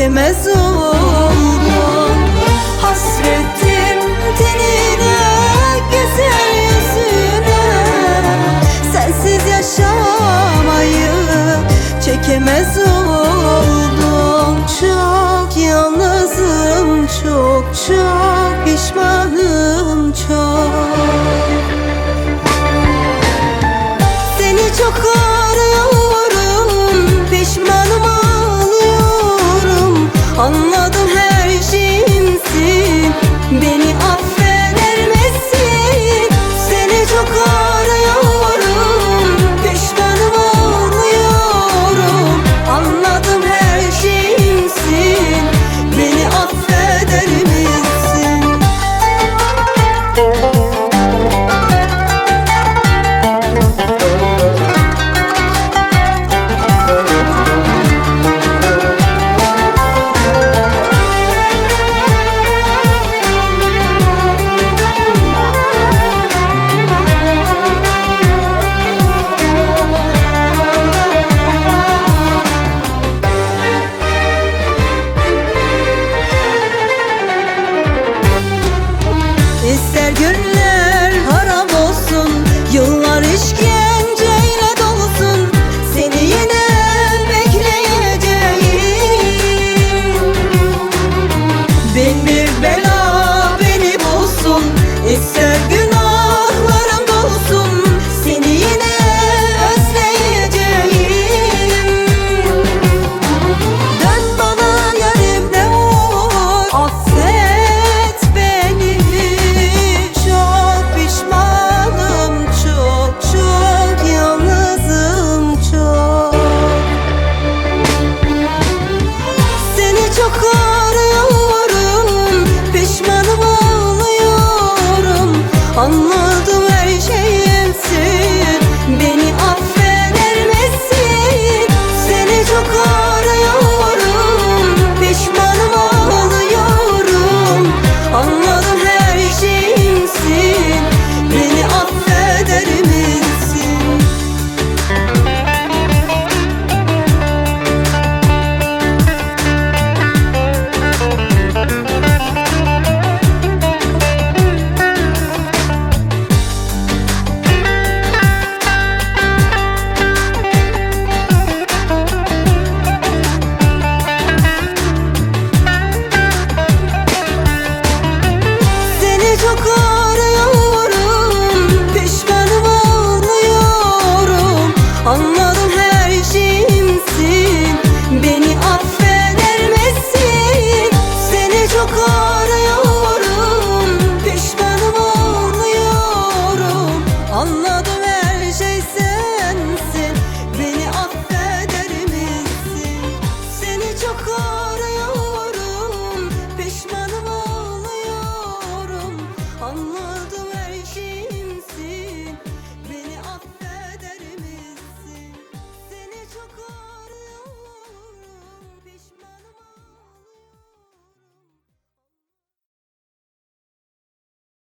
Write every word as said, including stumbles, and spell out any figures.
çekemez oldum. Hasretim tenine, güzel yüzüne, sensiz yaşamayı çekemez oldum. Çok yalnızım, çok çok pişmanım, çok. Seni çok arıyorum, pişmanım, ağlıyorum. Anladım her şeyimsin, beni affeder misin? Seni çok arıyorum, pişmanım, ağlıyorum. Anladım her şeyimsin, beni affeder misin? İster günler harap olsun, yıllar işkenceyle dolsun, seni yine bekleyeceğim. Bin bir bela beni bulsun, ister günahlarım dolsun, seni yine özleyeceğim. Dön bana yarim, ne olur affet beni. Çok pişmanım, çok çok yalnızım, çok. Seni çok arıyorum, pişmanım, ağlıyorum. Anladım her şeyimsin, beni affeder misin? Seni çok arıyorum, pişmanım, ağlıyorum. Anladım her şeyimsin, beni affeder misin? Seni çok arıyorum, pişmanım, ağlıyorum. Anladım her şeyimsin, beni